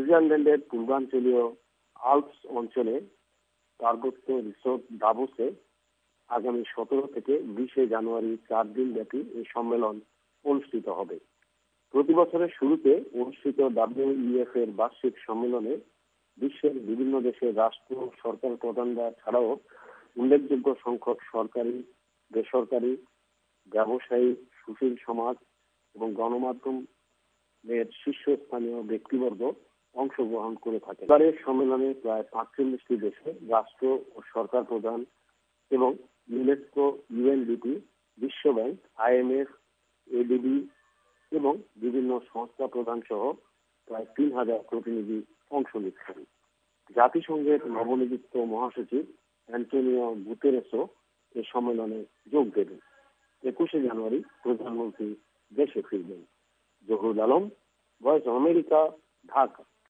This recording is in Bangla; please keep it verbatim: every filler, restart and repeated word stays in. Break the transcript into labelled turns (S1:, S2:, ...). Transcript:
S1: সুইজারল্যান্ডের পূর্বাঞ্চলীয় আল্পস অঞ্চলে পার্বত্য রিসোর্ট দাভোসে আগামী সতেরো থেকে বিশে জানুয়ারি চার দিন ব্যাপী এই সম্মেলন অনুষ্ঠিত হবে। প্রতি বছরের শুরুতে অনুষ্ঠিত ডাব্লিউইএফ এর বার্ষিক সম্মেলনে বিশ্বের বিভিন্ন দেশের রাষ্ট্র সরকার প্রধানরা ছাড়াও উল্লেখযোগ্য সংখ্যক সরকারি, বেসরকারি, ব্যবসায়ী, সুশীল সমাজ এবং গণমাধ্যমের শীর্ষস্থানীয় ব্যক্তিবর্গ অংশগ্রহণ করে থাকে। এবারের সম্মেলনে প্রায় পাঁচচল্লিশটি দেশে রাষ্ট্র ও সরকার প্রধান এবং ইউনেস্কো, ইউএনডিপি, বিশ্বব্যাংক, আইএমএফ, এডিবি এবং বিভিন্ন সংস্থা প্রধান সহ প্রায় তিন হাজার প্রতিনিধি অংশ নিচ্ছেন। জাতিসংঘের নবনিযুক্ত মহাসচিব অ্যান্টোনিও গুতেরেসও এই সম্মেলনে যোগ দেবেন। একুশে জানুয়ারি প্রধানমন্ত্রী দেশে ফিরবেন। Zahurul Alam, Voice of America, Dhaka.